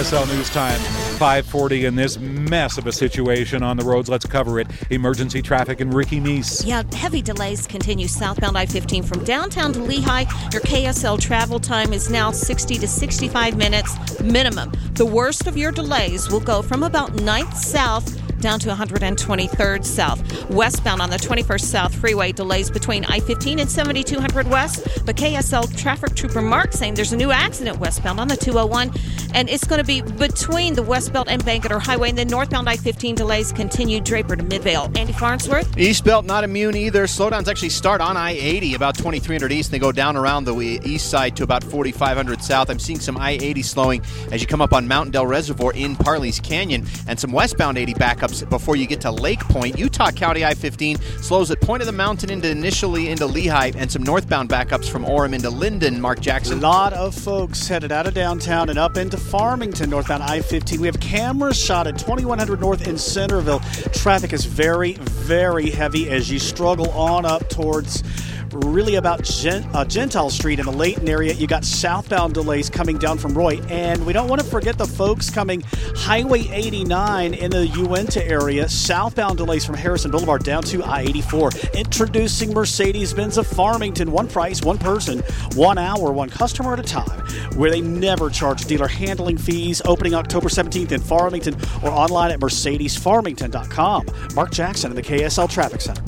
KSL News Time, 5:40 in this mess of a situation on the roads. Let's cover it. Emergency traffic and Ricky Meese. Yeah, heavy delays continue southbound I-15 from downtown to Lehigh. Your KSL travel time is now 60 to 65 minutes minimum. The worst of your delays will go from about 9th South down to 123rd South. Westbound on the 21st South Freeway, delays between I-15 and 7200 West. But KSL traffic trooper Mark saying there's a new accident westbound on the 201, and it's going to be between the Westbelt and Bangerter Highway. And then northbound I-15 delays continue Draper to Midvale. Andy Farnsworth? Eastbelt not immune either. Slowdowns actually start on I-80 about 2300 East, and they go down around the east side to about 4500 South. I'm seeing some I-80 slowing as you come up on Mountain Dell Reservoir in Parley's Canyon, and some westbound 80 backups before you get to Lake Point. Utah County I-15 slows at Point of the Mountain initially into Lehigh, and some northbound backups from Orem into Linden. Mark Jackson. A lot of folks headed out of downtown and up into Farmington, northbound I-15. We have cameras shot at 2100 North in Centerville. Traffic is very, very heavy as you struggle on up towards really about Gentile Street in the Layton area. You got southbound delays coming down from Roy, and we don't want to forget the folks coming Highway 89 in the Uinta area. Southbound delays from Harrison Boulevard down to I-84. Introducing Mercedes-Benz of Farmington. One price, one person, 1 hour, one customer at a time, where they never charge dealer handling fees. Opening October 17th in Farmington, or online at mercedesfarmington.com. Mark Jackson in the KSL Traffic Center.